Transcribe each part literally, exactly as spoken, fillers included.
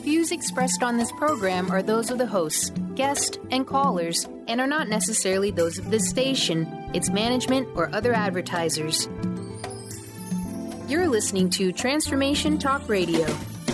Views expressed on this program are those of the hosts, guests, and callers, and are not necessarily those of this station, its management, or other advertisers. You're listening to Transformation Talk Radio.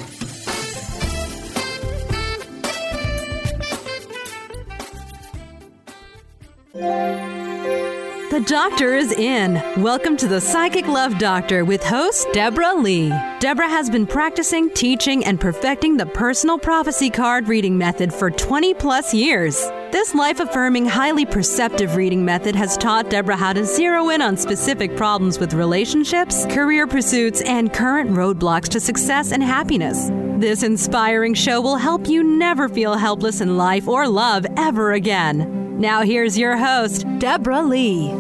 The doctor is in. Welcome to the Psychic Love Doctor with host Deborah Lee. Deborah has been practicing, teaching, and perfecting the personal prophecy card reading method for twenty plus years. This life-affirming, highly perceptive reading method has taught Deborah how to zero in on specific problems with relationships, career pursuits, and current roadblocks to success and happiness. This inspiring show will help you never feel helpless in life or love ever again. Now here's your host, Deborah Lee.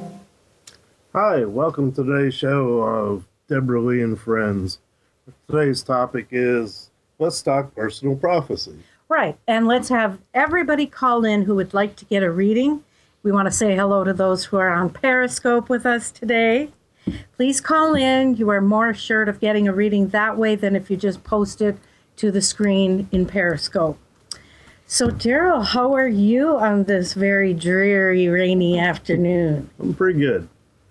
Hi, welcome to today's show of Deborah Lee and Friends. Today's topic is, let's talk personal prophecy. Right, and let's have everybody call in who would like to get a reading. We want to say hello to those who are on Periscope with us today. Please call in. You are more assured of getting a reading that way than if you just post it to the screen in Periscope. So, Daryl, how are you on this very dreary, rainy afternoon? I'm pretty good.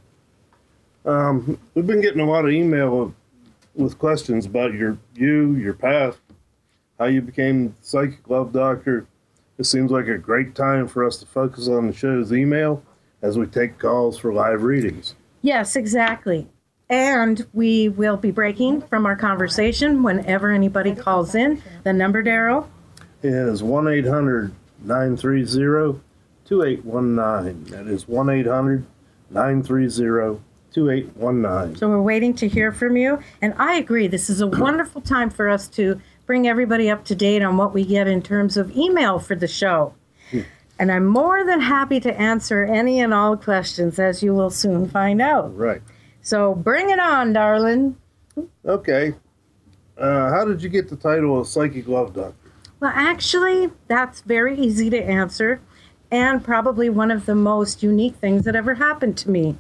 Um, we've been getting a lot of email with questions about your you, your past, how you became Psychic Love Doctor. It seems like a great time for us to focus on the show's email as we take calls for live readings. Yes, exactly. And we will be breaking from our conversation whenever anybody calls in. The number, Daryl? Is one eight hundred nine three zero two eight one nine. That is one eight hundred nine three zero two eight one nine. So we're waiting to hear from you. And I agree, this is a wonderful time for us to bring everybody up to date on what we get in terms of email for the show. Hmm. And I'm more than happy to answer any and all questions, as you will soon find out. Right. So bring it on, darling. Okay. Uh, how did you get the title of Psychic Love Doctor? Well, actually, that's very easy to answer, and probably one of the most unique things that ever happened to me.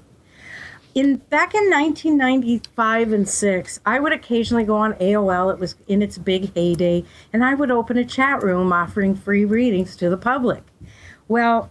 In back in nineteen ninety-five and six, I would occasionally go on A O L. It was in its big heyday, and I would open a chat room offering free readings to the public. Well,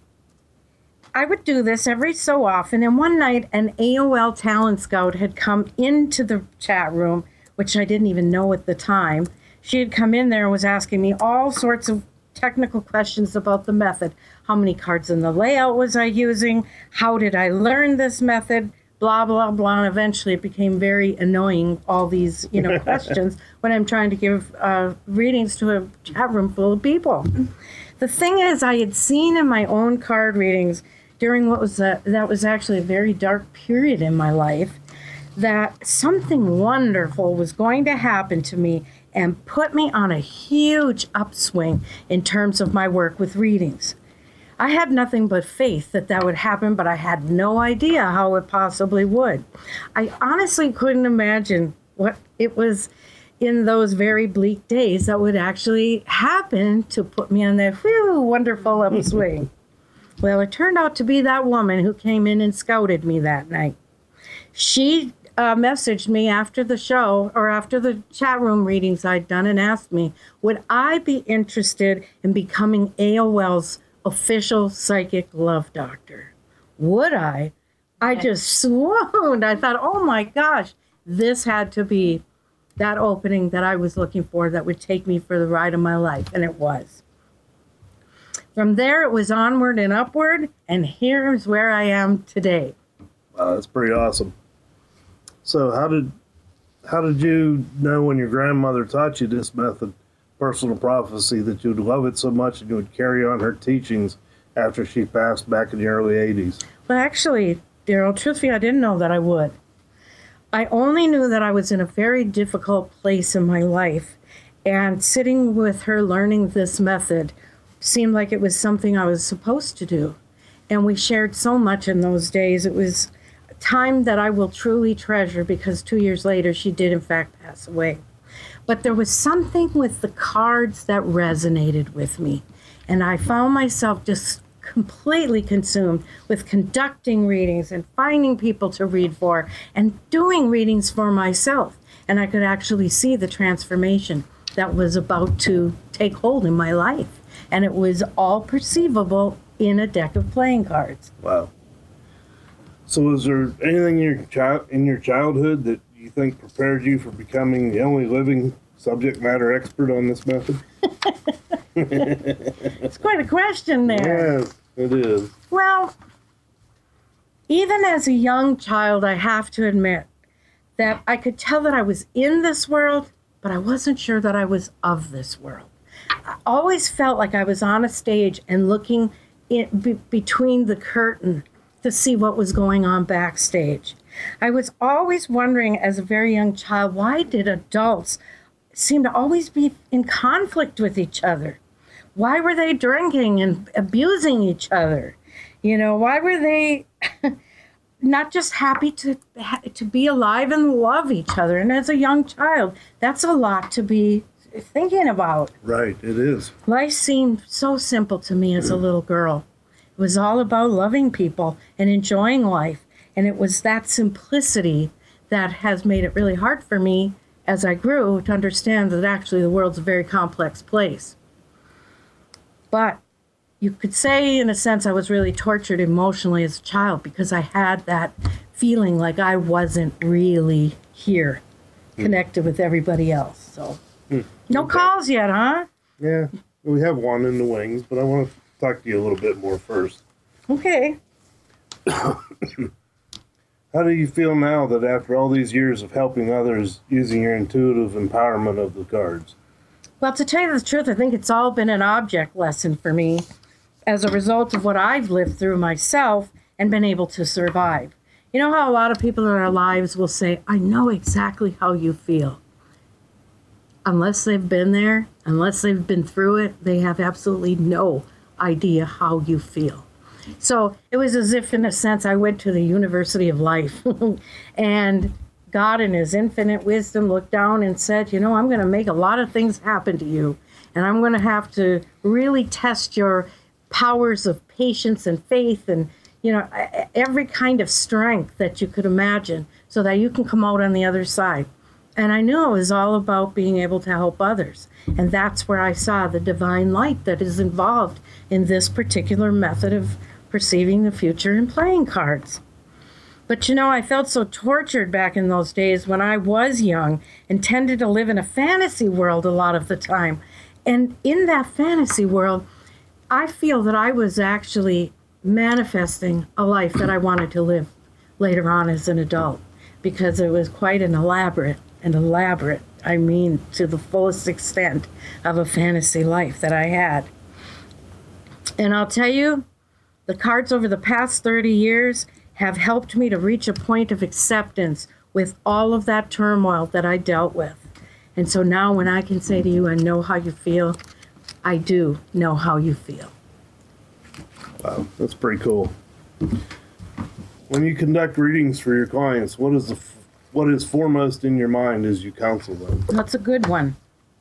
I would do this every so often, and one night an A O L talent scout had come into the chat room, which I didn't even know at the time. She had come in there and was asking me all sorts of technical questions about the method. How many cards in the layout was I using? How did I learn this method? Blah, blah, blah. And eventually it became very annoying, all these, you know, questions when I'm trying to give uh, readings to a chat room full of people. The thing is, I had seen in my own card readings during what was a, that was actually a very dark period in my life, that something wonderful was going to happen to me and put me on a huge upswing in terms of my work with readings. I had nothing but faith that that would happen, but I had no idea how it possibly would. I honestly couldn't imagine what it was in those very bleak days that would actually happen to put me on that whew, wonderful upswing. Well, it turned out to be that woman who came in and scouted me that night. She Uh, messaged me after the show or after the chat room readings I'd done and asked me, would I be interested in becoming A O L's official Psychic Love Doctor? Would I? I just swooned. I thought, oh my gosh, this had to be that opening that I was looking for that would take me for the ride of my life, and it was. From there, it was onward and upward, and here's where I am today. Wow, that's pretty awesome. So how did how did you know when your grandmother taught you this method, personal prophecy, that you'd love it so much and you would carry on her teachings after she passed back in the early eighties? Well, actually, Daryl, truthfully, I didn't know that I would. I only knew that I was in a very difficult place in my life, and sitting with her learning this method seemed like it was something I was supposed to do. And we shared so much in those days. It was time that I will truly treasure, because two years later she did in fact pass away. But there was something with the cards that resonated with me, and I found myself just completely consumed with conducting readings and finding people to read for and doing readings for myself. And I could actually see the transformation. that was about to take hold in my life. And it was all perceivable in a deck of playing cards. Wow. So was there anything in your, child, in your childhood that you think prepared you for becoming the only living subject matter expert on this method? It's quite a question there. Yes, it is. Well, even as a young child, I have to admit that I could tell that I was in this world, but I wasn't sure that I was of this world. I always felt like I was on a stage and looking in be, between the curtain to see what was going on backstage. I was always wondering as a very young child, why did adults seem to always be in conflict with each other? Why were they drinking and abusing each other? You know, why were they not just happy to to be alive and love each other? And as a young child, that's a lot to be thinking about. Right, it is. Life seemed so simple to me as a little girl. It was all about loving people and enjoying life. And it was that simplicity that has made it really hard for me as I grew to understand that actually the world's a very complex place. But you could say, in a sense, I was really tortured emotionally as a child because I had that feeling like I wasn't really here, mm. connected with everybody else. So, mm. no okay. calls yet, huh? Yeah, we have one in the wings, but I want to talk to you a little bit more first. Okay. How do you feel now that after all these years of helping others using your intuitive empowerment of the cards? Well, to tell you the truth, I think it's all been an object lesson for me as a result of what I've lived through myself and been able to survive. You know how a lot of people in our lives will say, I know exactly how you feel. Unless they've been there, unless they've been through it, they have absolutely no idea how you feel. So it was as if, in a sense, I went to the University of Life and God in his infinite wisdom looked down and said, you know, I'm going to make a lot of things happen to you, and I'm going to have to really test your powers of patience and faith and, you know, every kind of strength that you could imagine so that you can come out on the other side. And I knew it was all about being able to help others. And that's where I saw the divine light that is involved in this particular method of perceiving the future and playing cards. But, you know, I felt so tortured back in those days when I was young and tended to live in a fantasy world a lot of the time. And in that fantasy world, I feel that I was actually manifesting a life that I wanted to live later on as an adult, because it was quite an elaborate and elaborate, I mean, to the fullest extent of a fantasy life that I had. And I'll tell you, the cards over the past thirty years have helped me to reach a point of acceptance with all of that turmoil that I dealt with. And so now when I can say to you, I know how you feel, I do know how you feel. Wow, that's pretty cool. When you conduct readings for your clients, what is the what is foremost in your mind as you counsel them? That's a good one.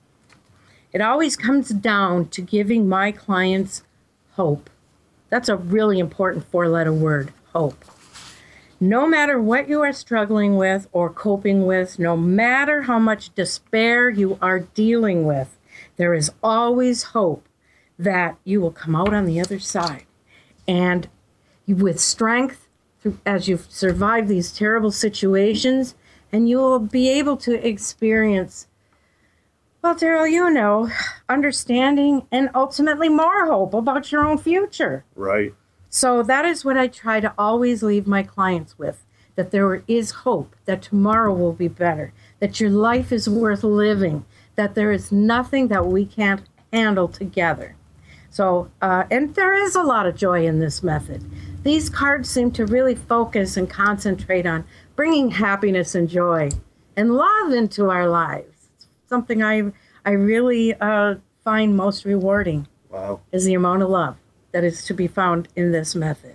It always comes down to giving my clients hope. That's a really important four-letter word, hope. No matter what you are struggling with or coping with, no matter how much despair you are dealing with, there is always hope that you will come out on the other side. And with strength, as you survive these terrible situations, and you will be able to experience, well, Daryl, you know, understanding and ultimately more hope about your own future. Right. So that is what I try to always leave my clients with, that there is hope, that tomorrow will be better, that your life is worth living, that there is nothing that we can't handle together. So, uh, and there is a lot of joy in this method. These cards seem to really focus and concentrate on bringing happiness and joy and love into our lives. It's something I I really uh, find most rewarding. Wow. Is the amount of love that is to be found in this method.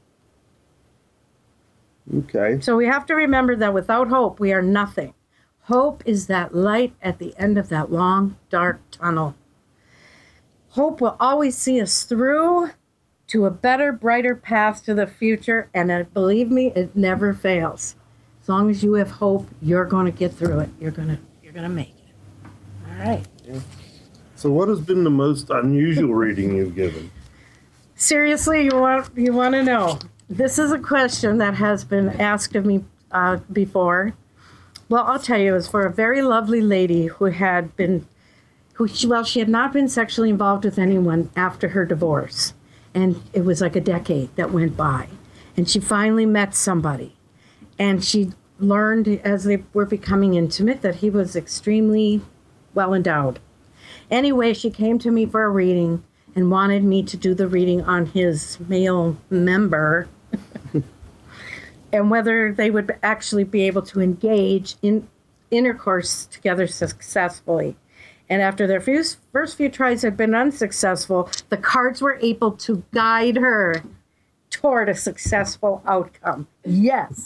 Okay. So we have to remember that without hope, we are nothing. Hope is that light at the end of that long, dark tunnel. Hope will always see us through to a better, brighter path to the future, and uh, believe me, it never fails. As long as you have hope, you're going to get through it. You're going to you're going to make it. All right. Yeah. So what has been the most unusual reading you've given? Seriously, you want you want to know? This is a question that has been asked of me uh, before. Well, I'll tell you, it was for a very lovely lady who had been, who she, well, she had not been sexually involved with anyone after her divorce. And it was like a decade that went by. And she finally met somebody. And she learned as they were becoming intimate that he was extremely well endowed. Anyway, she came to me for a reading and wanted me to do the reading on his male member and whether they would actually be able to engage in intercourse together successfully. And after their few, first few tries had been unsuccessful, the cards were able to guide her toward a successful outcome. Yes.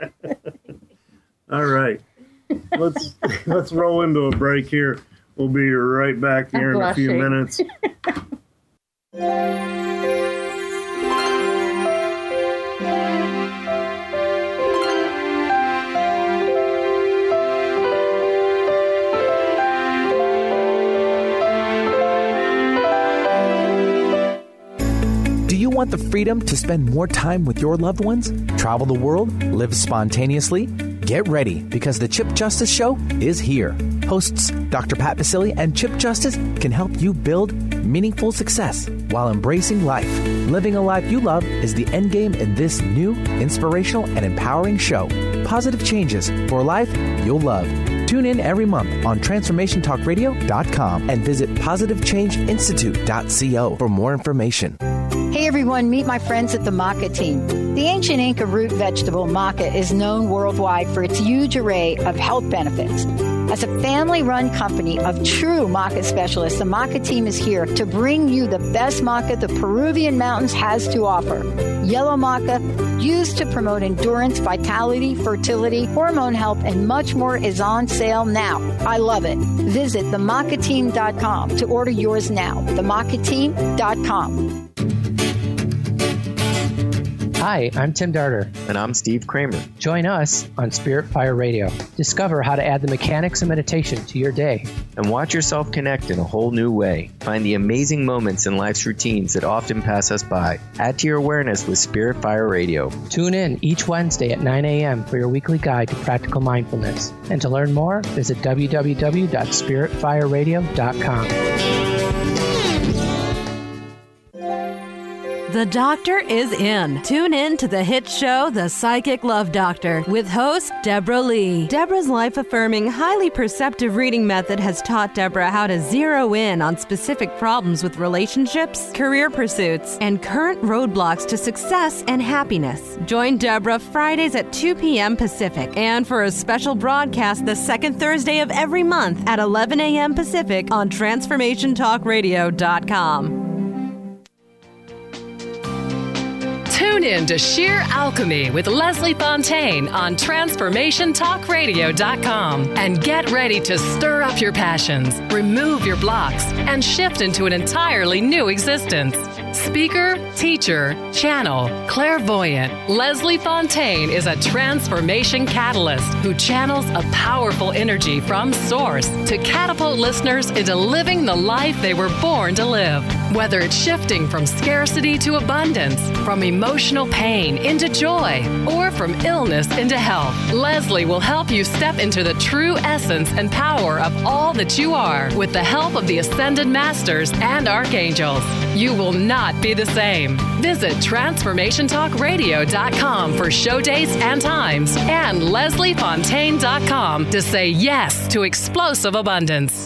All right. Let's let's roll into a break here. We'll be right back here I'm in blushing. a few minutes. Do you want the freedom to spend more time with your loved ones? Travel the world? Live spontaneously? Get ready, because the Chip Justice Show is here. Hosts Doctor Pat Basile and Chip Justice can help you build meaningful success while embracing life. Living a life you love is the end game in this new, inspirational, and empowering show. Positive changes for a life you'll love. Tune in every month on transformation talk radio dot com and visit positive change institute dot co for more information. Hey everyone, meet my friends at the maca team. The ancient Inca root vegetable maca is known worldwide for its huge array of health benefits. As a family-run company of true maca specialists, the maca team is here to bring you the best maca the Peruvian mountains has to offer. Yellow maca, used to promote endurance, vitality, fertility, hormone health, and much more, is on sale now. I love it. Visit the maca team dot com to order yours now. the maca team dot com. Hi, I'm Tim Darter. And I'm Steve Kramer. Join us on Spirit Fire Radio. Discover how to add the mechanics of meditation to your day. And watch yourself connect in a whole new way. Find the amazing moments in life's routines that often pass us by. Add to your awareness with Spirit Fire Radio. Tune in each Wednesday at nine a.m. for your weekly guide to practical mindfulness. And to learn more, visit w w w dot spirit fire radio dot com. The doctor is in. Tune in to the hit show, The Psychic Love Doctor, with host Deborah Lee. Deborah's life-affirming, highly perceptive reading method has taught Deborah how to zero in on specific problems with relationships, career pursuits, and current roadblocks to success and happiness. Join Deborah Fridays at two p.m. Pacific, and for a special broadcast the second Thursday of every month at eleven a.m. Pacific on transformation talk radio dot com. Tune in to Sheer Alchemy with Leslie Fontaine on transformation talk radio dot com and get ready to stir up your passions, remove your blocks, and shift into an entirely new existence. Speaker, teacher, channel, clairvoyant, Leslie Fontaine is a transformation catalyst who channels a powerful energy from source to catapult listeners into living the life they were born to live. Whether it's shifting from scarcity to abundance, from emotional pain into joy, or from illness into health, Leslie will help you step into the true essence and power of all that you are with the help of the Ascended Masters and Archangels. You will not be the same. Visit transformation talk radio dot com for show dates and times, and leslie fontaine dot com to say yes to explosive abundance.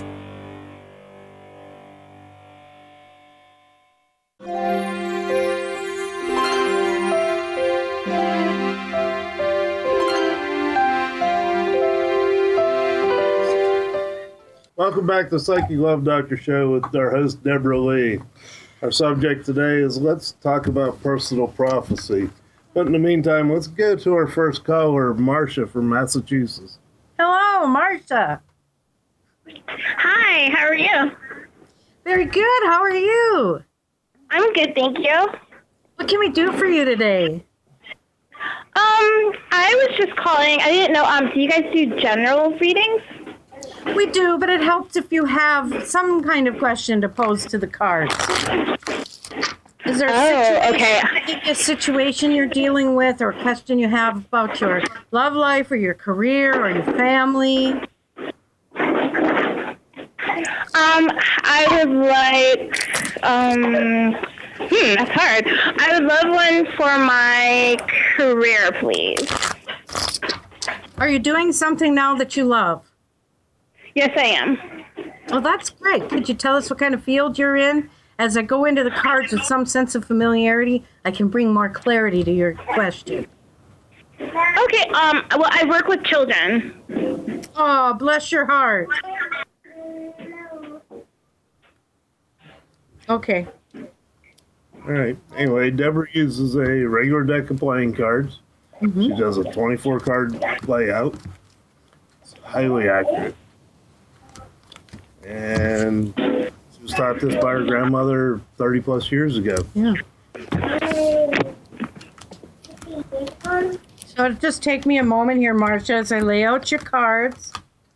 Welcome back to Psychic Love Doctor Show with our host, Deborah Lee. Our subject today is let's talk about personal prophecy. But in the meantime, let's go to our first caller, Marcia from Massachusetts. Hello, Marcia. Hi, how are you? Very good. How are you? I'm good, thank you. What can we do for you today? Um, I was just calling. I didn't know. Um, do you guys do general readings? We do, but it helps if you have some kind of question to pose to the cards. Is there a, Oh, situation, okay. a situation you're dealing with or a question you have about your love life or your career or your family? Um, I would like, um, hmm, that's hard. I would love one for my career, please. Are you doing something now that you love? Yes, I am. Well, that's great. Could you tell us what kind of field you're in? As I go into the cards with some sense of familiarity, I can bring more clarity to your question. Okay, um, well, I work with children. Oh, bless your heart. Okay. All right. Anyway, Deborah uses a regular deck of playing cards. Mm-hmm. She does a twenty-four card layout. It's highly accurate. And she was taught this by her grandmother thirty plus years ago. Yeah. So it'll just take me a moment here, Marcia, as I lay out your cards.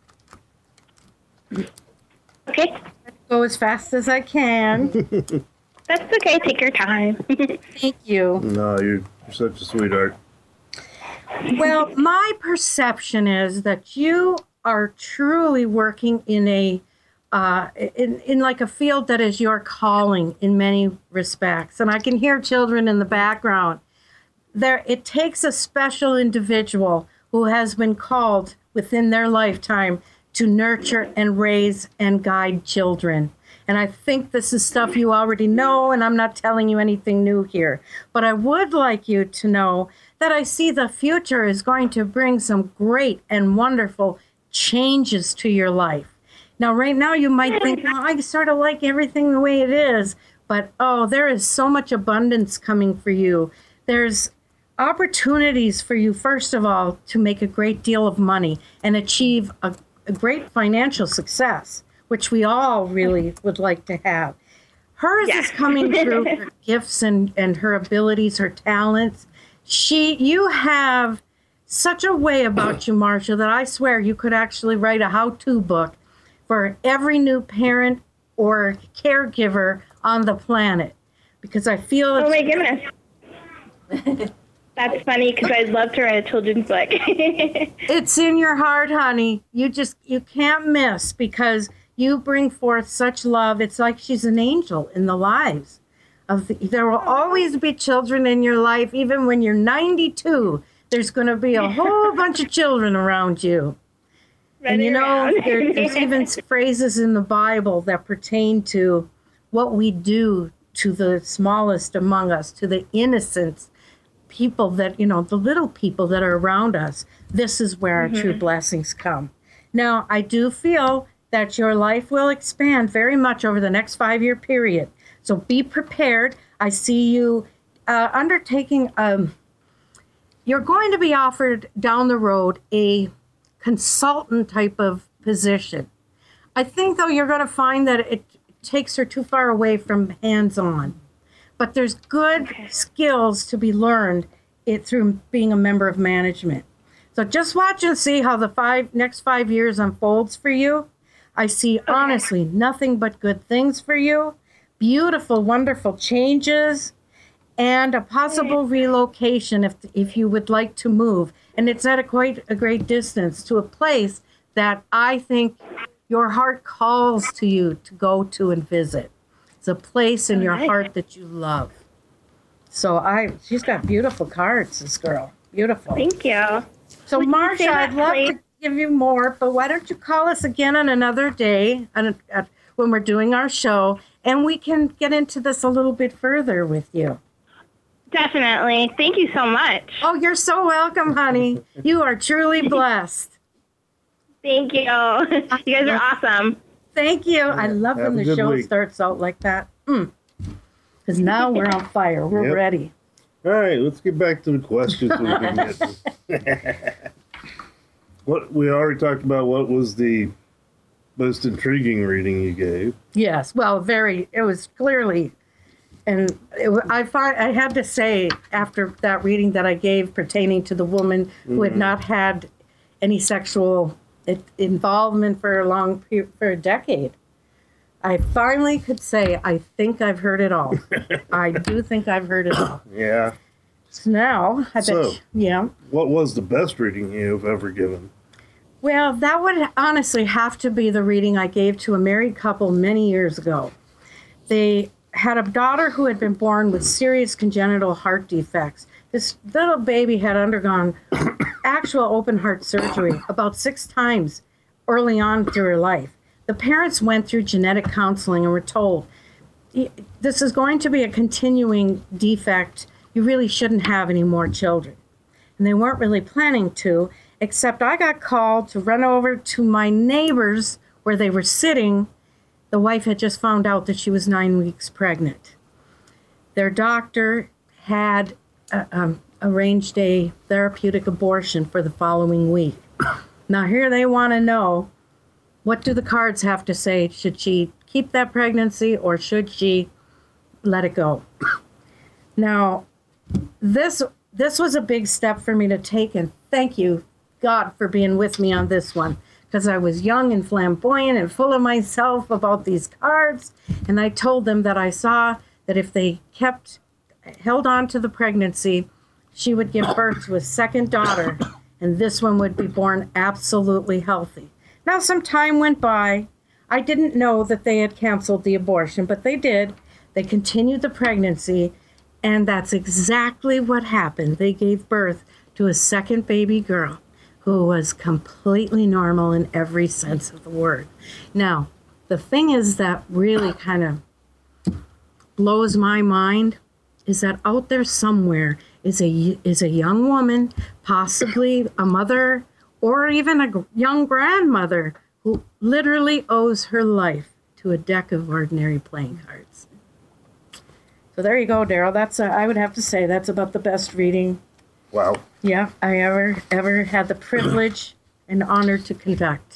Okay. Go as fast as I can. That's okay. Take your time. Thank you. No, you're, you're such a sweetheart. Well, my perception is that you are truly working in a uh, in in like a field that is your calling in many respects, and I can hear children in the background. There, it takes a special individual who has been called within their lifetime to nurture and raise and guide children. And I think this is stuff you already know, and I'm not telling you anything new here. But I would like you to know that I see the future is going to bring some great and wonderful changes to your life. Now, right now, you might think, well, I sort of like everything the way it is. But, oh, there is so much abundance coming for you. There's opportunities for you, first of all, to make a great deal of money and achieve a, a great financial success, which we all really would like to have. Hers Yeah. is coming through her gifts and, and her abilities, her talents. She, you have such a way about you, Marcia, that I swear you could actually write a how-to book for every new parent or caregiver on the planet. Because I feel Oh, it's my goodness. That's funny because I'd love to write a children's book. It's in your heart, honey. You just, you can't miss because you bring forth such love. It's like she's an angel in the lives of the, there will always be children in your life. Even when you're ninety-two, there's going to be a whole bunch of children around you. Running And you know, around. there, there's even phrases in the Bible that pertain to what we do to the smallest among us, to the innocents, people that, you know, the little people that are around us. This is where our true blessings come. Now, I do feel that your life will expand very much over the next five-year period. So be prepared. I see you uh, undertaking, um, you're going to be offered down the road a consultant type of position. I think, though, you're going to find that it takes her too far away from hands-on. But there's good skills to be learned it through being a member of management. So just watch and see how the five next five years unfolds for you. I see, honestly, nothing but good things for you. Beautiful, wonderful changes, and a possible relocation if if you would like to move. And it's at a quite a great distance to a place that I think your heart calls to you to go to and visit. It's a place in your heart that you love. So I, she's got beautiful cards, this girl. Beautiful. Thank you. So Would you say Marcia, that, I'd love please? to give you more, but why don't you call us again on another day on, uh, when we're doing our show, and we can get into this a little bit further with you. Definitely. Thank you so much. Oh, you're so welcome, honey. You are truly blessed. Thank you. You guys are awesome. Thank you. I love Have when a the good show week. starts out like that. Because now we're on fire. We're Yep. ready. All right, let's get back to the questions we've been getting. What we already talked about. What was the most intriguing reading you gave? Yes. Well, very. It was clearly, and it, wa- I find I had to say after that reading that I gave pertaining to the woman who had not had any sexual it, involvement for a long pe- for a decade. I finally could say, I think I've heard it all. I do think I've heard it all. Yeah. So now, I bet, So, yeah. what was the best reading you've ever given? Well, that would honestly have to be the reading I gave to a married couple many years ago. They had a daughter who had been born with serious congenital heart defects. This little baby had undergone actual open heart surgery about six times early on through her life. The parents went through genetic counseling and were told, this is going to be a continuing defect. You really shouldn't have any more children. And they weren't really planning to, except I got called to run over to my neighbors where they were sitting. The wife had just found out that she was nine weeks pregnant. Their doctor had uh, um, arranged a therapeutic abortion for the following week. Now here they want to know, what do the cards have to say? Should she keep that pregnancy or should she let it go? Now, this this was a big step for me to take, and thank you, God, for being with me on this one, because I was young and flamboyant and full of myself about these cards, and I told them that I saw that if they kept, held on to the pregnancy, she would give birth to a second daughter, and this one would be born absolutely healthy. Now, some time went by. I didn't know that they had canceled the abortion, but they did. They continued the pregnancy, and that's exactly what happened. They gave birth to a second baby girl who was completely normal in every sense of the word. Now, the thing is that really kind of blows my mind is that out there somewhere is a, is a young woman, possibly a mother, or even a young grandmother who literally owes her life to a deck of ordinary playing cards. So there you go, Daryl. That's a, I would have to say that's about the best reading. Wow. Yeah, I ever ever had the privilege and honor to conduct.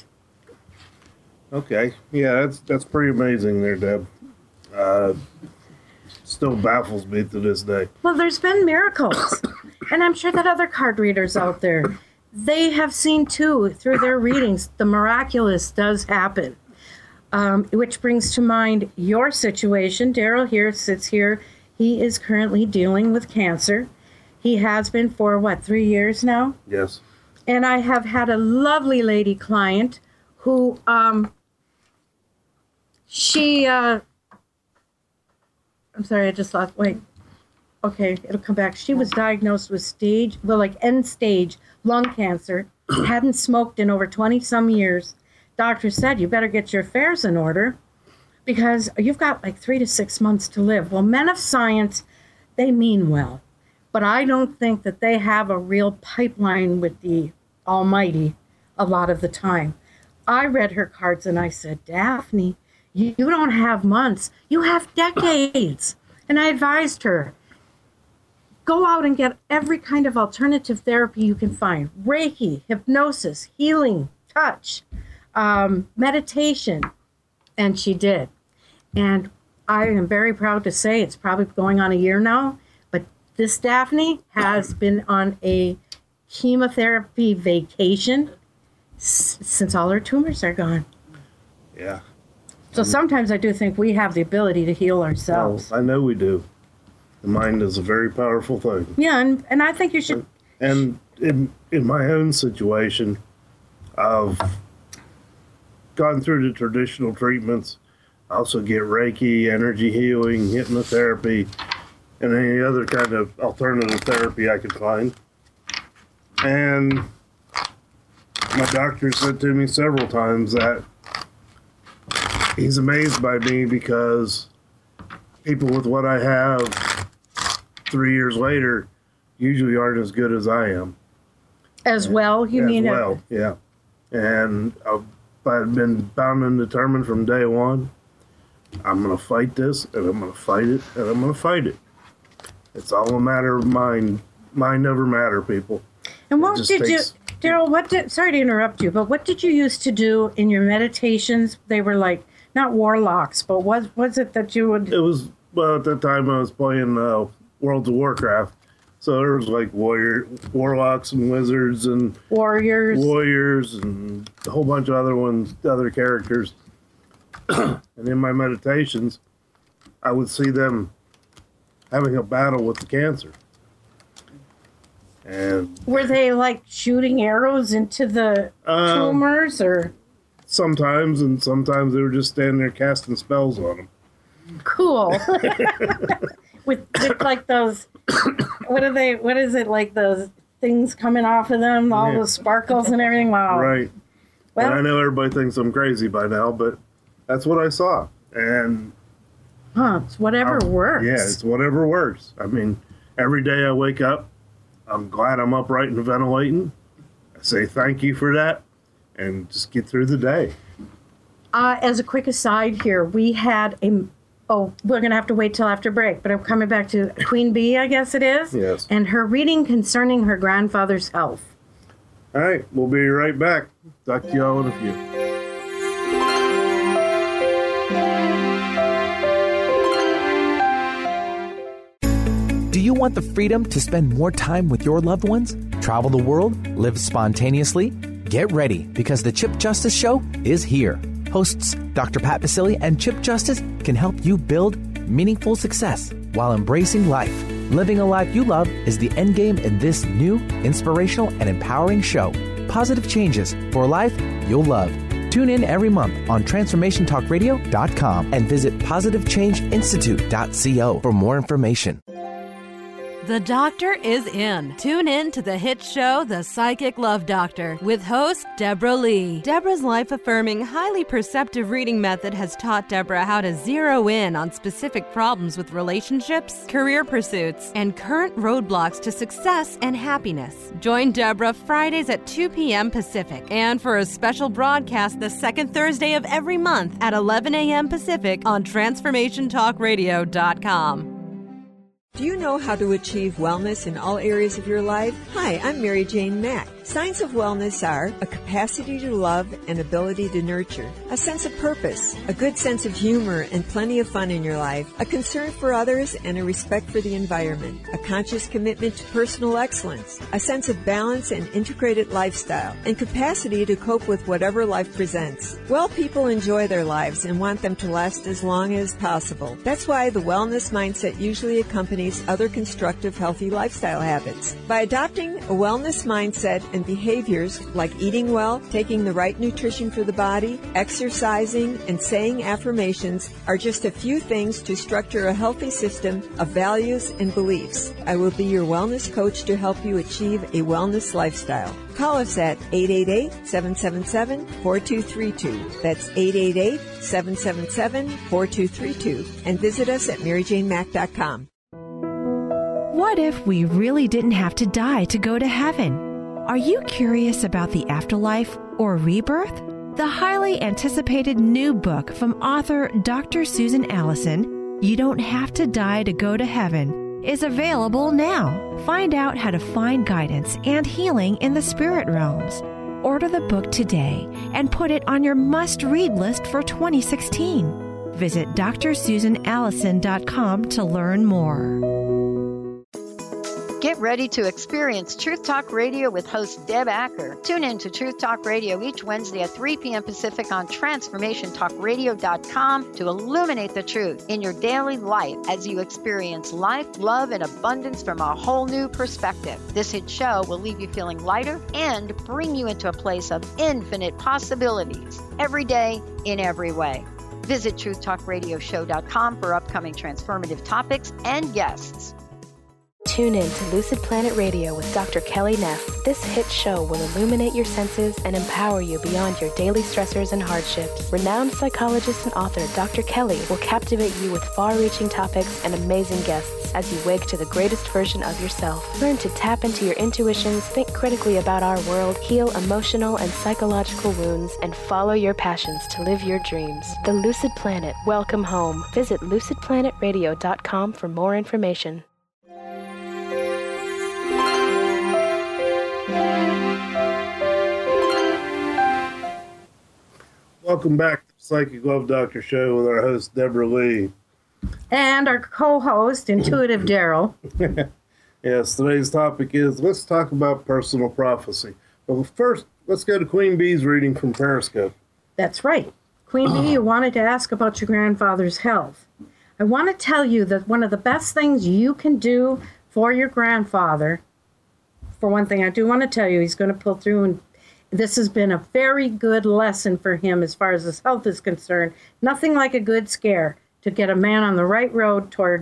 Okay. Yeah, that's that's pretty amazing there, Deb. Uh, still baffles me to this day. Well, there's been miracles. And I'm sure that other card readers out there, they have seen too, through their readings, the miraculous does happen. Um, which brings to mind your situation. Daryl here sits here. He is currently dealing with cancer. He has been for, what, three years now? Yes. And I have had a lovely lady client who, um, she, uh, I'm sorry, I just lost, wait. Okay, it'll come back. She was diagnosed with stage, well, like end stage lung cancer, hadn't smoked in over twenty some years. Doctor said, you better get your affairs in order because you've got like three to six months to live. Well, men of science, they mean well, but I don't think that they have a real pipeline with the Almighty a lot of the time. I read her cards and I said, Daphne, you, you don't have months, you have decades. And I advised her, go out and get every kind of alternative therapy you can find. Reiki, hypnosis, healing, touch, um, meditation. And she did. And I am very proud to say it's probably going on a year now, but this Daphne has been on a chemotherapy vacation s- since all her tumors are gone. Yeah. So sometimes I do think we have the ability to heal ourselves. Well, I know we do. The mind is a very powerful thing. Yeah, and, and I think you should... And in, in my own situation, I've gone through the traditional treatments. I also get Reiki, energy healing, hypnotherapy, and any other kind of alternative therapy I could find. And my doctor said to me several times that he's amazed by me because people with what I have three years later usually aren't as good as I am. As well, you as mean? well, yeah. And I've, I've been bound and determined from day one. I'm going to fight this, and I'm going to fight it, and I'm going to fight it. It's all a matter of mind. Mind over matter, people. And what did takes, you, Daryl, what did, sorry to interrupt you, but what did you used to do in your meditations? They were like, not warlocks, but what was it that you would... It was, well, at that time I was playing uh, World of Warcraft, So there was like warrior, warlocks and wizards and warriors, warriors, and a whole bunch of other ones, other characters. And in my meditations, I would see them having a battle with the cancer. And were they like shooting arrows into the uh, tumors, or sometimes, and sometimes they were just standing there casting spells on them. Cool. with with like those, what are they? What is it like? Those things coming off of them, all yeah. the sparkles and everything. Wow. Right. Well, and I know everybody thinks I'm crazy by now, but that's what I saw. And huh, it's whatever I'm, works. Yeah, it's whatever works. I mean, every day I wake up, I'm glad I'm upright and ventilating. I say thank you for that, and just get through the day. Uh, as a quick aside here, we had a. Oh, we're going to have to wait till after break, but I'm coming back to Queen Bee, I guess it is. Yes. And her reading concerning her grandfather's health. All right, we'll be right back. Talk to y'all in a few. Do you want the freedom to spend more time with your loved ones? Travel the world? Live spontaneously? Get ready, because the Chip Justice Show is here. Hosts Doctor Pat Basile and Chip Justice can help you build meaningful success while embracing life. Living a life you love is the end game in this new, inspirational, and empowering show. Positive changes for a life you'll love. Tune in every month on transformation talk radio dot com and visit positive change institute dot co for more information. The doctor is in. Tune in to the hit show, The Psychic Love Doctor, with host Deborah Lee. Deborah's life-affirming, highly perceptive reading method has taught Deborah how to zero in on specific problems with relationships, career pursuits, and current roadblocks to success and happiness. Join Deborah Fridays at two p.m. Pacific, and for a special broadcast the second Thursday of every month at eleven a.m. Pacific on transformation talk radio dot com. Do you know how to achieve wellness in all areas of your life? Hi, I'm Mary Jane Mack. Signs of wellness are a capacity to love and ability to nurture, a sense of purpose, a good sense of humor and plenty of fun in your life, a concern for others and a respect for the environment, a conscious commitment to personal excellence, a sense of balance and integrated lifestyle, and capacity to cope with whatever life presents. Well people enjoy their lives and want them to last as long as possible. That's why the wellness mindset usually accompanies other constructive, healthy lifestyle habits. By adopting a wellness mindset and behaviors like eating well, taking the right nutrition for the body, exercising, and saying affirmations are just a few things to structure a healthy system of values and beliefs. I will be your wellness coach to help you achieve a wellness lifestyle. Call us at eight eight eight, seven seven seven, four two three two. That's eight eight eight, seven seven seven, four two three two. And visit us at mary jane mack dot com. What if we really didn't have to die to go to heaven? Are you curious about the afterlife or rebirth? The highly anticipated new book from author Doctor Susan Allison, You Don't Have to Die to Go to Heaven, is available now. Find out how to find guidance and healing in the spirit realms. Order the book today and put it on your must-read list for twenty sixteen. Visit d r susan allison dot com to learn more. Get ready to experience Truth Talk Radio with host Deb Acker. Tune in to Truth Talk Radio each Wednesday at three p.m. Pacific on transformation talk radio dot com to illuminate the truth in your daily life as you experience life, love, and abundance from a whole new perspective. This hit show will leave you feeling lighter and bring you into a place of infinite possibilities every day in every way. Visit truth talk radio show dot com for upcoming transformative topics and guests. Tune in to Lucid Planet Radio with Doctor Kelly Neff. This hit show will illuminate your senses and empower you beyond your daily stressors and hardships. Renowned psychologist and author Doctor Kelly will captivate you with far-reaching topics and amazing guests as you wake to the greatest version of yourself. Learn to tap into your intuitions, think critically about our world, heal emotional and psychological wounds, and follow your passions to live your dreams. The Lucid Planet. Welcome home. Visit lucid planet radio dot com for more information. Welcome back to the Psychic Love Doctor Show with our host, Deborah Lee. And our co-host, Intuitive Daryl. Yes, today's topic is, let's talk about personal prophecy. Well, first, let's go to Queen Bee's reading from Periscope. That's right. Queen Bee, you wanted to ask about your grandfather's health. I want to tell you that one of the best things you can do for your grandfather, for one thing, I do want to tell you, he's going to pull through, and this has been a very good lesson for him as far as his health is concerned. Nothing like a good scare to get a man on the right road toward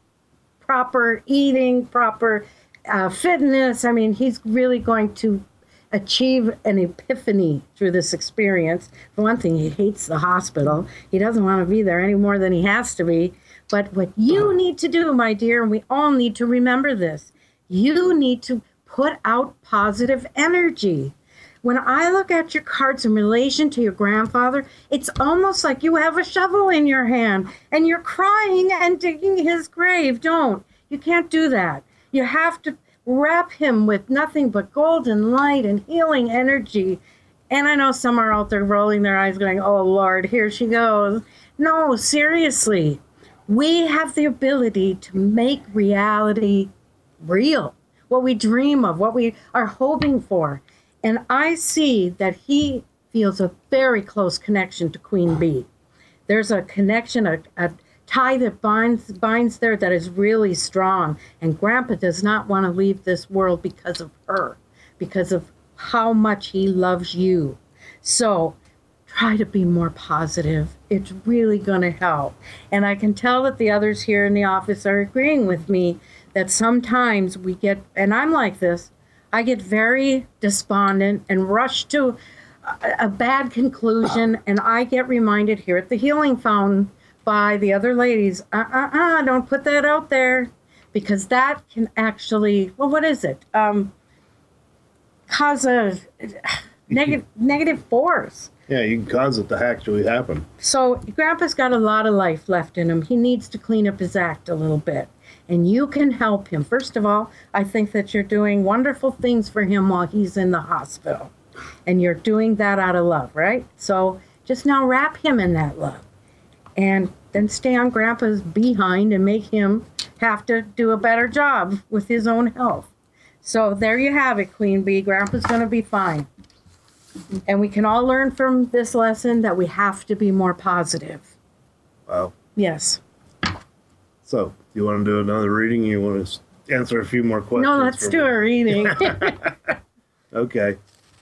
proper eating, proper uh, fitness. I mean, he's really going to achieve an epiphany through this experience. For one thing, he hates the hospital. He doesn't want to be there any more than he has to be. But what you need to do, my dear, and we all need to remember this, you need to put out positive energy. When I look at your cards in relation to your grandfather, it's almost like you have a shovel in your hand and you're crying and digging his grave. Don't. You can't do that. You have to wrap him with nothing but golden light and healing energy. And I know some are out there rolling their eyes going, oh, Lord, here she goes. No, seriously. We have the ability to make reality real. What we dream of, what we are hoping for. And I see that he feels a very close connection to Queen Bee. There's a connection, a, a tie that binds binds there that is really strong. And Grandpa does not want to leave this world because of her, because of how much he loves you. So try to be more positive. It's really going to help. And I can tell that the others here in the office are agreeing with me that sometimes we get, and I'm like this, I get very despondent and rush to a, a bad conclusion, and I get reminded here at the Healing Fountain by the other ladies, uh-uh-uh, don't put that out there, because that can actually, well, what is it? Um, cause a negative negative force. Yeah, you can cause it to actually happen. So Grandpa's got a lot of life left in him. He needs to clean up his act a little bit. And you can help him. First of all, I think that you're doing wonderful things for him while he's in the hospital. And you're doing that out of love, right? So just now wrap him in that love. And then stay on Grandpa's behind and make him have to do a better job with his own health. So there you have it, Queen Bee. Grandpa's going to be fine. And we can all learn from this lesson that we have to be more positive. Wow. Yes. So, do you want to do another reading? You want to answer a few more questions? No, let's do a reading. Okay.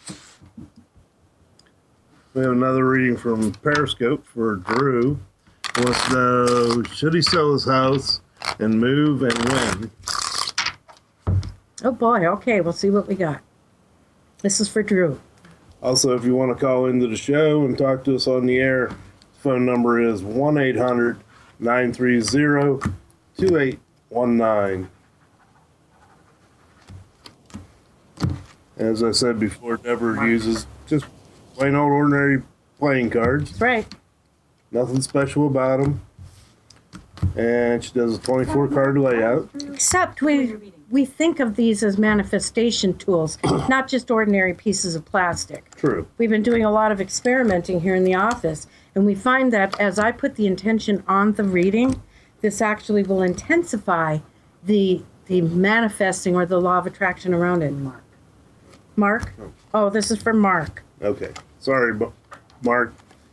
We have another reading from Periscope for Drew. He wants to know, should he sell his house and move, and when? Oh boy, okay, we'll see what we got. This is for Drew. Also, if you want to call into the show and talk to us on the air, the phone number is one eight hundred nine three zero two eight one nine. As I said before, Deborah uses just plain old ordinary playing cards. That's right. Nothing special about them. And she does a twenty-four card layout. Except we we think of these as manifestation tools, not just ordinary pieces of plastic. True. We've been doing a lot of experimenting here in the office, and we find that as I put the intention on the reading, this actually will intensify the the manifesting or the law of attraction around it. Mark. Mark? Oh, this is for Mark. Okay. Sorry, Mark.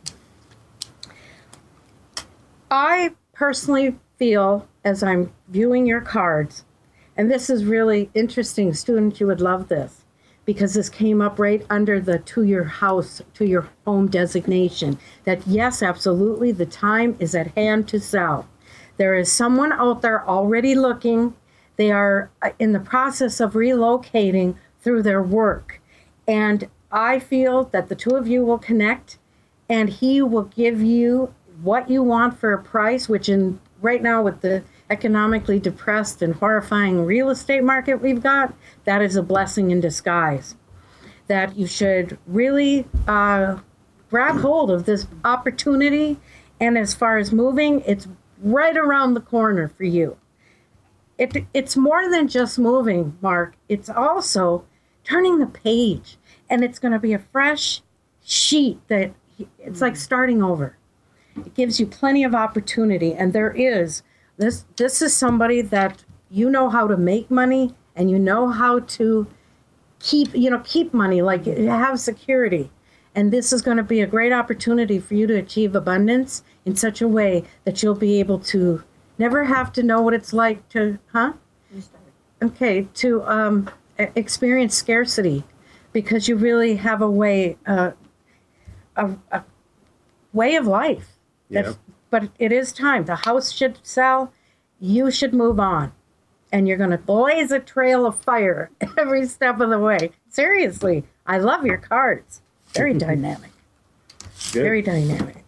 I personally feel, as I'm viewing your cards, and this is really interesting, students, you would love this, because this came up right under the to your house, to your home designation, that yes, absolutely, the time is at hand to sell. There is someone out there already looking. They are in the process of relocating through their work. And I feel that the two of you will connect, and he will give you what you want for a price, which in right now with the economically depressed and horrifying real estate market we've got, that is a blessing in disguise. That you should really uh, grab hold of this opportunity. And as far as moving, it's right around the corner for you. It, it's more than just moving, Mark. It's also turning the page. And it's going to be a fresh sheet that it's like starting over. It gives you plenty of opportunity. And there is, this this is somebody that you know how to make money and you know how to keep, you know, keep money, like have security. And this is going to be a great opportunity for you to achieve abundance in such a way that you'll be able to never have to know what it's like to, huh? Okay, to um, experience scarcity, because you really have a way, uh, a, a way of life. Yeah. But it is time. The house should sell. You should move on. And you're going to blaze a trail of fire every step of the way. Seriously, I love your cards. Very dynamic. Good. Very dynamic.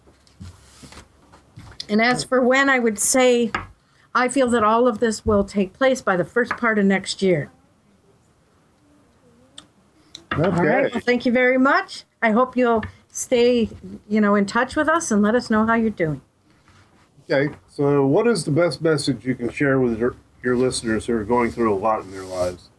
And as for when, I would say, I feel that all of this will take place by the first part of next year. Okay. All right. Well, thank you very much. I hope you'll stay, you know, in touch with us and let us know how you're doing. Okay. So what is the best message you can share with your, your listeners who are going through a lot in their lives?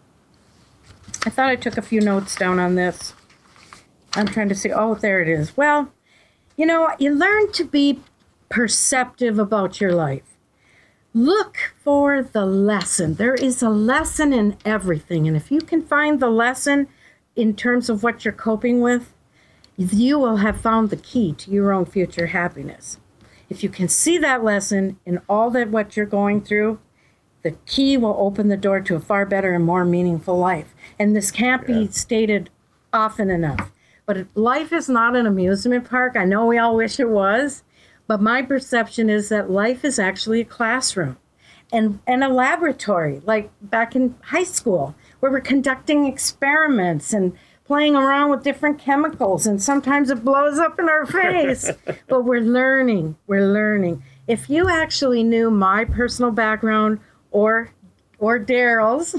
I thought I took a few notes down on this. I'm trying to see. Oh, there it is. Well, you know, you learn to be perceptive about your life. Look for the lesson. There is a lesson in everything. And if you can find the lesson in terms of what you're coping with, you will have found the key to your own future happiness. If you can see that lesson in all that what you're going through, the key will open the door to a far better and more meaningful life. And this can't Yeah. be stated often enough. But life is not an amusement park. I know we all wish it was. But my perception is that life is actually a classroom and, and a laboratory, like back in high school, where we're conducting experiments and playing around with different chemicals. And sometimes it blows up in our face. But we're learning. We're learning. If you actually knew my personal background or or Daryl's,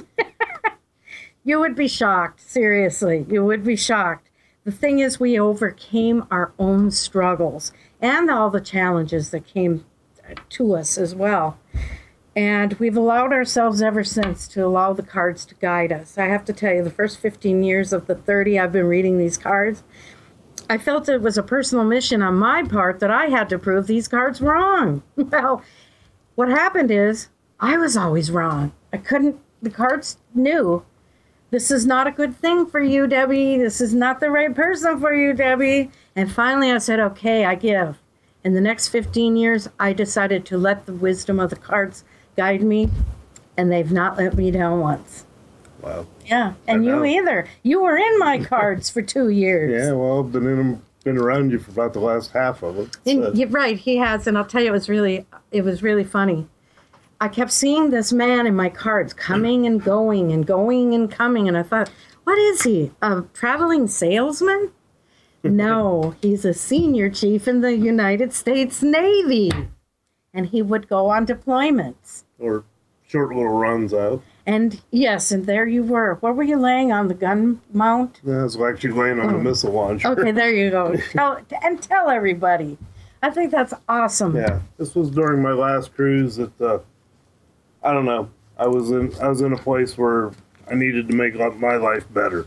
you would be shocked. Seriously, you would be shocked. The thing is, we overcame our own struggles and all the challenges that came to us as well. And we've allowed ourselves ever since to allow the cards to guide us. I have to tell you, the first fifteen years of the thirty I've been reading these cards, I felt it was a personal mission on my part that I had to prove these cards wrong. Well, what happened is I was always wrong. I couldn't, the cards knew, this is not a good thing for you, Debbie. This is not the right person for you, Debbie. And finally I said, okay, I give. In the next fifteen years, I decided to let the wisdom of the cards guide me, and they've not let me down once. Wow. Yeah, and you either. You were in my cards for two years. Yeah, well, I've been in them, been around you for about the last half of it. And So. you're right, he has, and I'll tell you, it was really, it was really funny. I kept seeing this man in my cards coming and going and going and coming, and I thought, what is he, a traveling salesman? No, he's a senior chief in the United States Navy, and he would go on deployments. Or short little runs out. And yes, and there you were. What were you laying on, the gun mount? Yeah, I was actually laying on Oh. the missile launcher. Okay, there you go. Tell, and tell everybody. I think that's awesome. Yeah, this was during my last cruise. That uh, I don't know. I was in I was in a place where I needed to make my life better.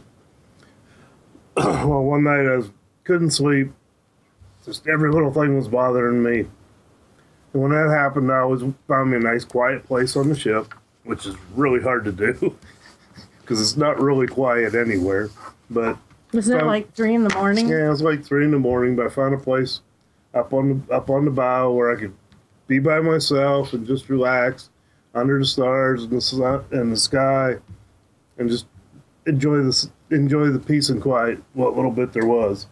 Well, one night I was, couldn't sleep. Just every little thing was bothering me. And when that happened, I was found me a nice quiet place on the ship, which is really hard to do because it's not really quiet anywhere. But Wasn't it found- like three in the morning? Yeah, it was like three in the morning. But I found a place up on the up on the bow where I could be by myself and just relax under the stars and the sun and the sky, and just enjoy this enjoy the peace and quiet, what little bit there was.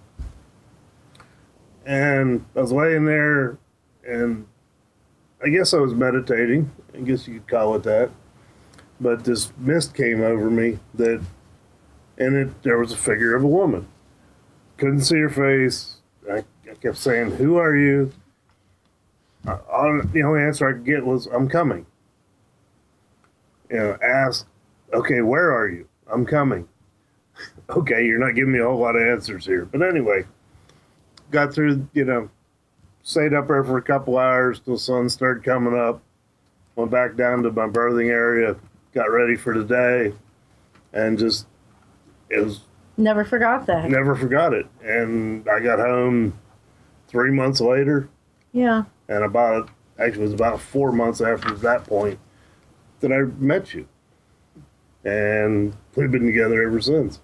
And I was laying there, and I guess I was meditating. I guess you could call it that. But this mist came over me that, and it there was a figure of a woman. Couldn't see her face. I, I kept saying, "Who are you?" Uh, all, the only answer I could get was, "I'm coming." You know, asked, "Okay, where are you?" "I'm coming." Okay, you're not giving me a whole lot of answers here. But anyway, got through, you know, stayed up there for a couple hours till the sun started coming up. Went back down to my berthing area, got ready for the day, and just, it was, Never forgot that. never forgot it. And I got home three months later, Yeah. and about, actually it was about four months after that point, that I met you. And we've been together ever since.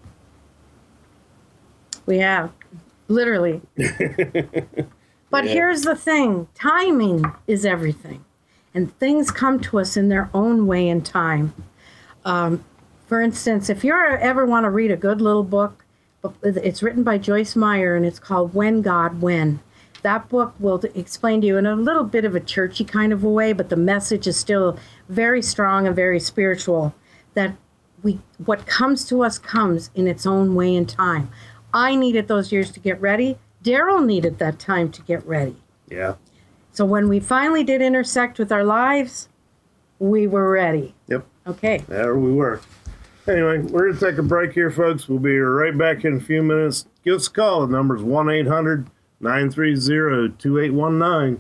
We have, literally. But Yeah. here's the thing. Timing is everything. And things come to us in their own way and time. Um, for instance, if you ever want to read a good little book, it's written by Joyce Meyer, and it's called When, God, When. That book will explain to you in a little bit of a churchy kind of a way, but the message is still very strong and very spiritual, that we what comes to us comes in its own way and time. I needed those years to get ready. Daryl needed that time to get ready. Yeah. So when we finally did intersect with our lives, we were ready. Yep. Okay. There we were. Anyway, we're going to take a break here, folks. We'll be right back in a few minutes. Give us a call. The number's one eight hundred nine three zero two eight one nine.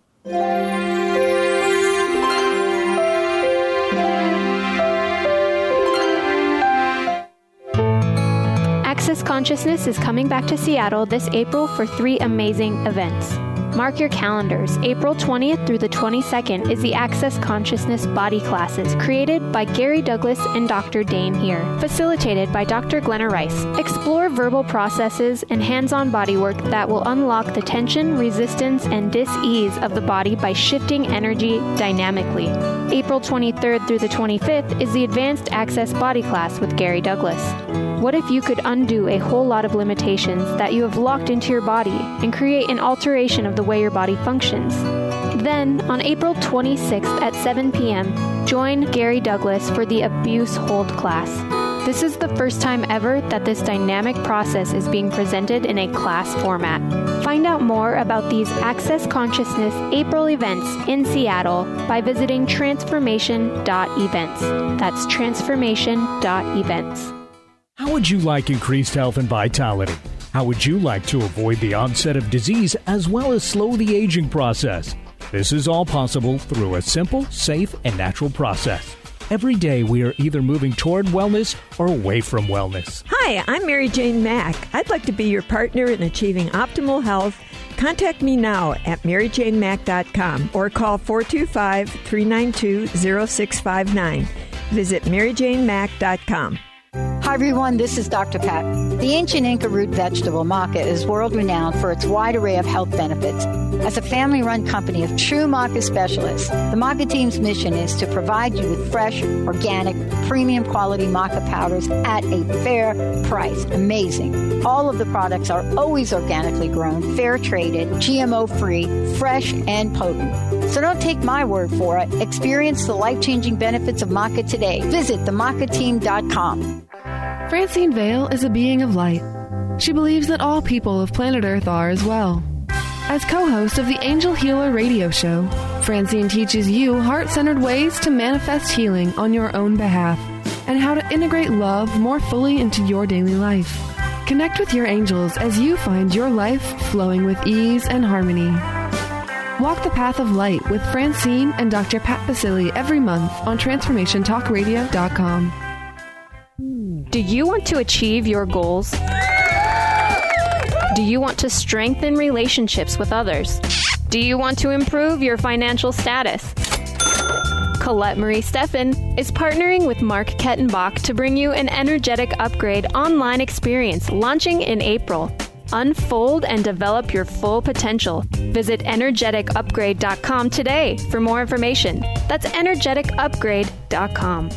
Access Consciousness is coming back to Seattle this April for three amazing events. Mark your calendars. April twentieth through the twenty-second is the Access Consciousness Body Classes, created by Gary Douglas and Doctor Dane here, facilitated by Doctor Glenna Rice. Explore verbal processes and hands-on bodywork that will unlock the tension, resistance, and dis-ease of the body by shifting energy dynamically. April twenty-third through the twenty-fifth is the Advanced Access Body Class with Gary Douglas. What if you could undo a whole lot of limitations that you have locked into your body and create an alteration of the way your body functions? Then, on April twenty-sixth at seven p.m., join Gary Douglas for the Abuse Hold class. This is the first time ever that this dynamic process is being presented in a class format. Find out more about these Access Consciousness April events in Seattle by visiting transformation dot events. That's transformation dot events. How would you like increased health and vitality? How would you like to avoid the onset of disease as well as slow the aging process? This is all possible through a simple, safe, and natural process. Every day we are either moving toward wellness or away from wellness. Hi, I'm Mary Jane Mack. I'd like to be your partner in achieving optimal health. Contact me now at mary jane mack dot com or call four two five, three nine two, zero six five nine. Visit mary jane mack dot com. Hi everyone, this is Doctor Pat. The ancient Inca root vegetable maca is world-renowned for its wide array of health benefits. As a family-run company of true maca specialists, the maca team's mission is to provide you with fresh, organic, premium quality maca powders at a fair price. Amazing. All of the products are always organically grown, fair-traded, G M O-free, fresh, and potent. So don't take my word for it. Experience the life-changing benefits of maca today. Visit the maca team dot com. Francine Vale is a being of light. She believes that all people of planet Earth are as well. As co-host of the Angel Healer radio show, Francine teaches you heart-centered ways to manifest healing on your own behalf and how to integrate love more fully into your daily life. Connect with your angels as you find your life flowing with ease and harmony. Walk the path of light with Francine and Doctor Pat Basili every month on transformation talk radio dot com. Do you want to achieve your goals? Do you want to strengthen relationships with others? Do you want to improve your financial status? Colette Marie Steffen is partnering with Mark Kettenbach to bring you an energetic upgrade online experience launching in April. Unfold and develop your full potential. Visit energetic upgrade dot com today for more information. That's energetic upgrade dot com.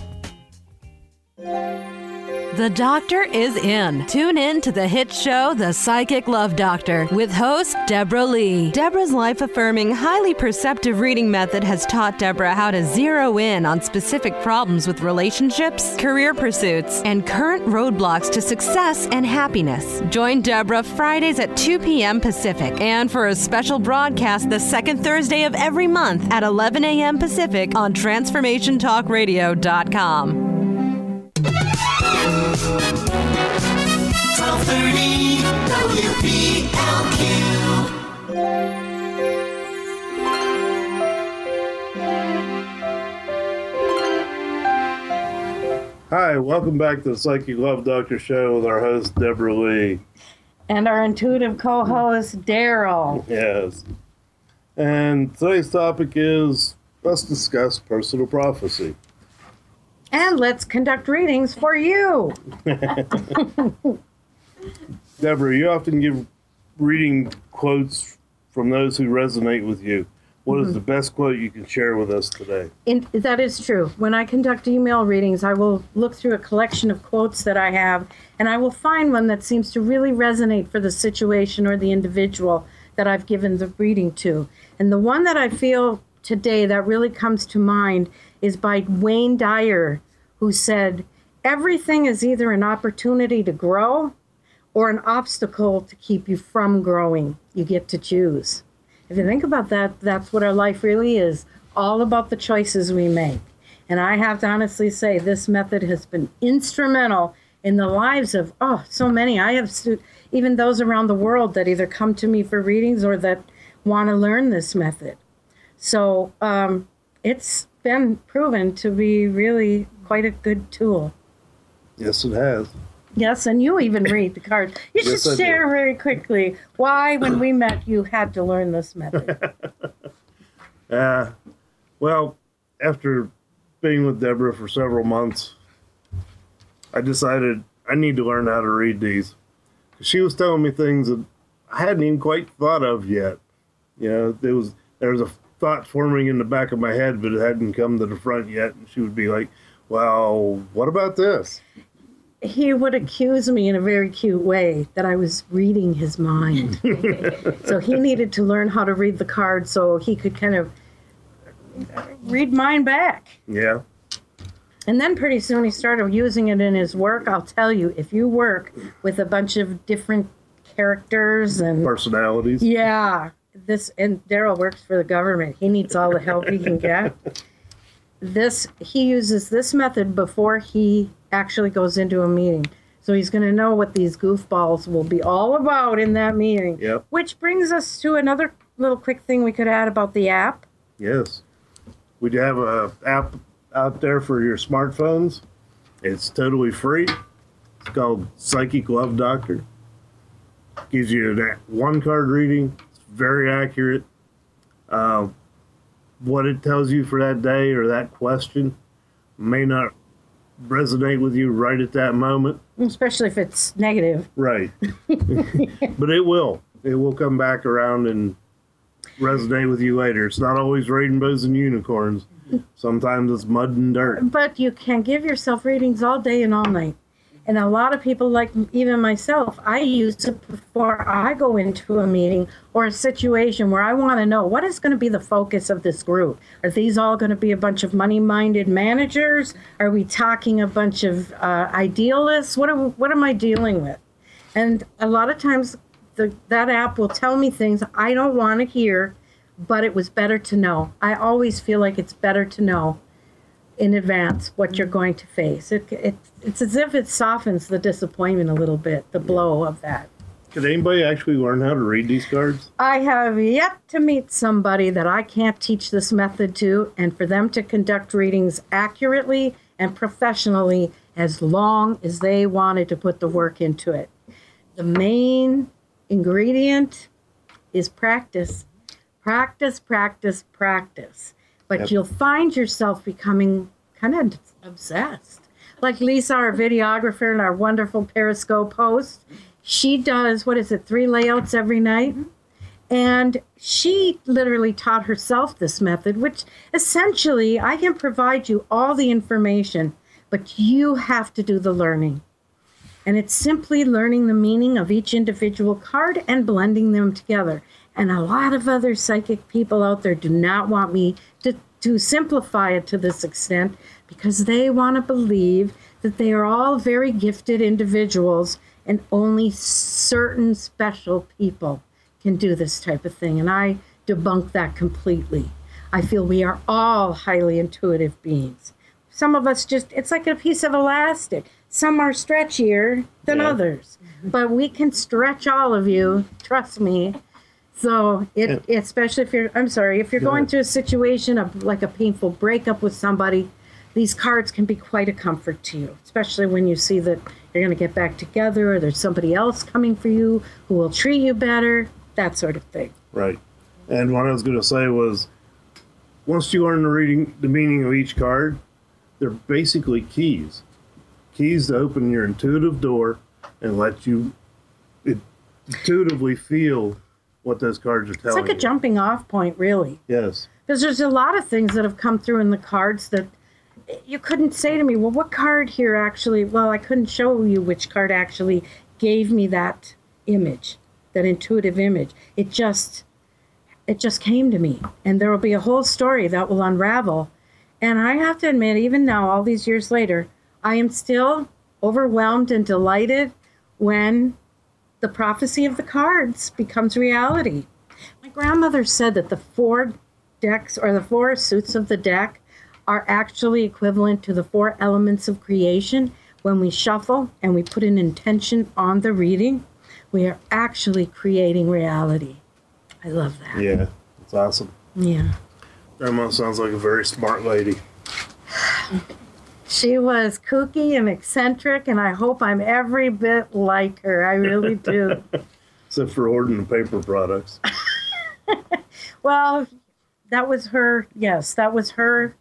The doctor is in. Tune in to the hit show, The Psychic Love Doctor, with host Deborah Lee. Deborah's life-affirming, highly perceptive reading method has taught Deborah how to zero in on specific problems with relationships, career pursuits, and current roadblocks to success and happiness. Join Deborah Fridays at two p.m. Pacific, and for a special broadcast the second Thursday of every month at eleven a.m. Pacific on transformation talk radio dot com. twelve thirty W B L Q. Hi, welcome back to the Psychic Love Doctor Show with our host, Deborah Lee. And our intuitive co-host, Daryl. Yes. And today's topic is, let's discuss personal prophecy. And let's conduct readings for you. Deborah, you often give reading quotes from those who resonate with you. What mm-hmm. is the best quote you can share with us today? In, that is true. When I conduct email readings, I will look through a collection of quotes that I have, and I will find one that seems to really resonate for the situation or the individual that I've given the reading to. And the one that I feel today that really comes to mind is by Wayne Dyer, who said, "Everything is either an opportunity to grow or an obstacle to keep you from growing. You get to choose." If you think about that, that's what our life really is, all about the choices we make. And I have to honestly say this method has been instrumental in the lives of, oh, so many. I have stu- even those around the world that either come to me for readings or that want to learn this method. So um, it's been proven to be really quite a good tool. Yes, it has. Yes, and you even read the cards. You should yes, share very quickly why, when we met, you had to learn this method. uh, well, after being with Deborah for several months, I decided I need to learn how to read these. She was telling me things that I hadn't even quite thought of yet. You know, there was there was a thought forming in the back of my head, but it hadn't come to the front yet. And she would be like, "Well, what about this?" He would accuse me in a very cute way that I was reading his mind. So he needed to learn how to read the cards so he could kind of read mine back. Yeah. And then pretty soon he started using it in his work. I'll tell you, if you work with a bunch of different characters and personalities. Yeah. This and Daryl works for the government. He needs all the help he can get. This he uses this method before he actually goes into a meeting. So he's going to know what these goofballs will be all about in that meeting. Yep. Which brings us to another little quick thing we could add about the app. Yes. We have a app out there for your smartphones. It's totally free. It's called Psychic Love Doctor. Gives you that one card reading. It's very accurate. Uh, what it tells you for that day or that question may not resonate with you right at that moment. Especially if it's negative. Right. But it will. It will come back around and resonate with you later. It's not always rainbows and unicorns. Sometimes it's mud and dirt. But you can give yourself readings all day and all night. And a lot of people, like even myself, I use it before I go into a meeting or a situation where I want to know what is going to be the focus of this group. Are these all going to be a bunch of money-minded managers? Are we talking a bunch of uh, idealists? What, are, what am I dealing with? And a lot of times the, that app will tell me things I don't want to hear, but it was better to know. I always feel like it's better to know in advance what you're going to face. It, it, it's as if it softens the disappointment a little bit, the blow of that. Could anybody actually learn how to read these cards? I have yet to meet somebody that I can't teach this method to, and for them to conduct readings accurately and professionally as long as they wanted to put the work into it. The main ingredient is practice. Practice, practice, practice. But yep. You'll find yourself becoming kind of obsessed. Like Lisa, our videographer and our wonderful Periscope host, she does, what is it, three layouts every night? And she literally taught herself this method, which essentially I can provide you all the information, but you have to do the learning. And it's simply learning the meaning of each individual card and blending them together. And a lot of other psychic people out there do not want me to, to simplify it to this extent because they want to believe that they are all very gifted individuals and only certain special people can do this type of thing. And I debunk that completely. I feel we are all highly intuitive beings. Some of us just, it's like a piece of elastic. Some are stretchier than yeah. others. But we can stretch all of you, trust me. So, it, yeah. especially if you're, I'm sorry, if you're going through a situation of like a painful breakup with somebody, these cards can be quite a comfort to you, especially when you see that you're going to get back together or there's somebody else coming for you who will treat you better, that sort of thing. Right. And what I was going to say was, once you learn the reading, the meaning of each card, they're basically keys. Keys to open your intuitive door and let you intuitively feel what those cards are telling you. It's like a jumping off point, really. Yes. Because there's a lot of things that have come through in the cards that you couldn't say to me, well, what card here actually, well, I couldn't show you which card actually gave me that image, that intuitive image. It just, it just came to me. And there will be a whole story that will unravel. And I have to admit, even now, all these years later, I am still overwhelmed and delighted when the prophecy of the cards becomes reality. My grandmother said that the four decks, or the four suits of the deck, are actually equivalent to the four elements of creation. When we shuffle and we put an intention on the reading, we are actually creating reality. I love that. Yeah, it's awesome. Yeah. Grandma sounds like a very smart lady. She was kooky and eccentric, and I hope I'm every bit like her. I really do. Except for hoarding the paper products. Well, that was her, yes, that was her,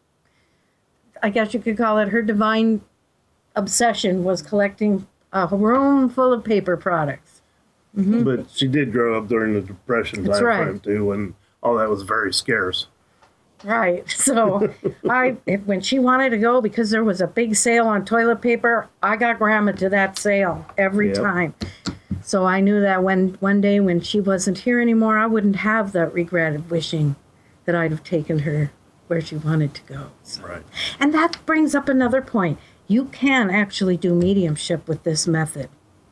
I guess you could call it her divine obsession, was collecting a room full of paper products. Mm-hmm. But she did grow up during the Depression That's time right. frame, too, when all that was very scarce. Right. So I, if, when she wanted to go because there was a big sale on toilet paper, I got Grandma to that sale every Yep. time. So I knew that when one day when she wasn't here anymore, I wouldn't have that regret of wishing that I'd have taken her where she wanted to go. So. Right. And that brings up another point. You can actually do mediumship with this method.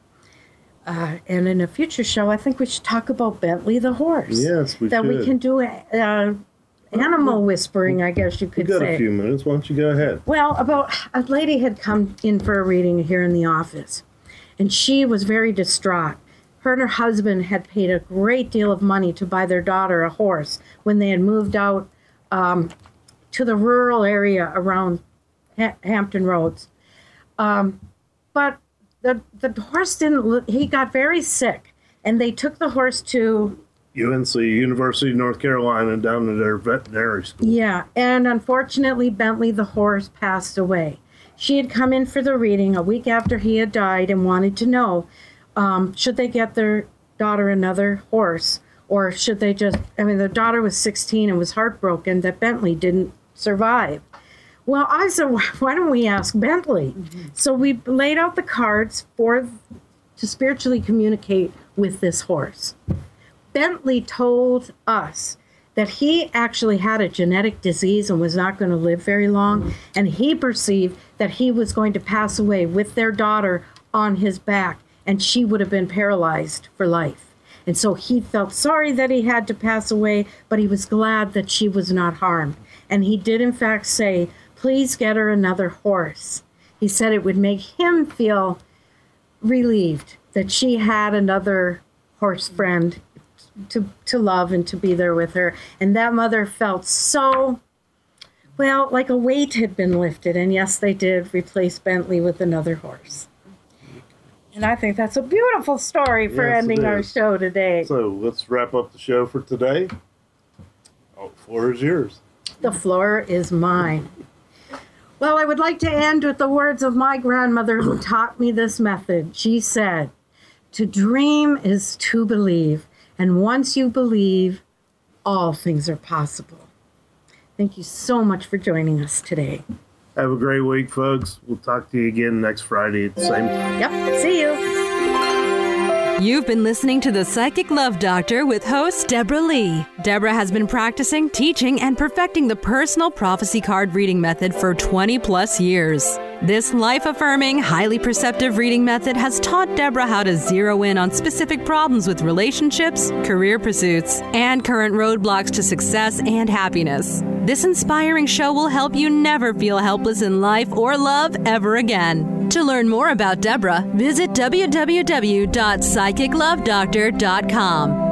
Uh, and in a future show, I think we should talk about Bentley the horse. Yes, we that should. we can do uh, animal whispering, I guess you We've could got say. a few minutes. Why don't you go ahead? Well, about a lady had come in for a reading here in the office, and she was very distraught. Her and her husband had paid a great deal of money to buy their daughter a horse when they had moved out um, to the rural area around ha- Hampton Roads. Um, but the the horse didn't, li- he got very sick, and they took the horse to U N C, University of North Carolina, down to their veterinary school. Yeah, and unfortunately, Bentley the horse passed away. She had come in for the reading a week after he had died and wanted to know, um, should they get their daughter another horse, or should they just, I mean, their daughter was sixteen and was heartbroken that Bentley didn't survive. Well, I said, why don't we ask Bentley? Mm-hmm. So we laid out the cards for to spiritually communicate with this horse. Bentley told us that he actually had a genetic disease and was not going to live very long, and he perceived that he was going to pass away with their daughter on his back, and she would have been paralyzed for life. And so he felt sorry that he had to pass away, but he was glad that she was not harmed. And he did, in fact, say, please get her another horse. He said it would make him feel relieved that she had another horse friend to to love and to be there with her. And that mother felt so, well, like a weight had been lifted. And yes, they did replace Bentley with another horse. And I think that's a beautiful story for Yes, it ending our is. show today. So let's wrap up the show for today. Oh, the floor is yours. The floor is mine. Well, I would like to end with the words of my grandmother who taught me this method. She said, to dream is to believe, and once you believe, all things are possible. Thank you so much for joining us today. Have a great week, folks. We'll talk to you again next Friday at the same time. Yep, see you. You've been listening to The Psychic Love Doctor with host Deborah Lee. Deborah has been practicing, teaching, and perfecting the personal prophecy card reading method for twenty plus years. This life-affirming, highly perceptive reading method has taught Deborah how to zero in on specific problems with relationships, career pursuits, and current roadblocks to success and happiness. This inspiring show will help you never feel helpless in life or love ever again. To learn more about Deborah, visit w w w dot psychic love doctor dot com.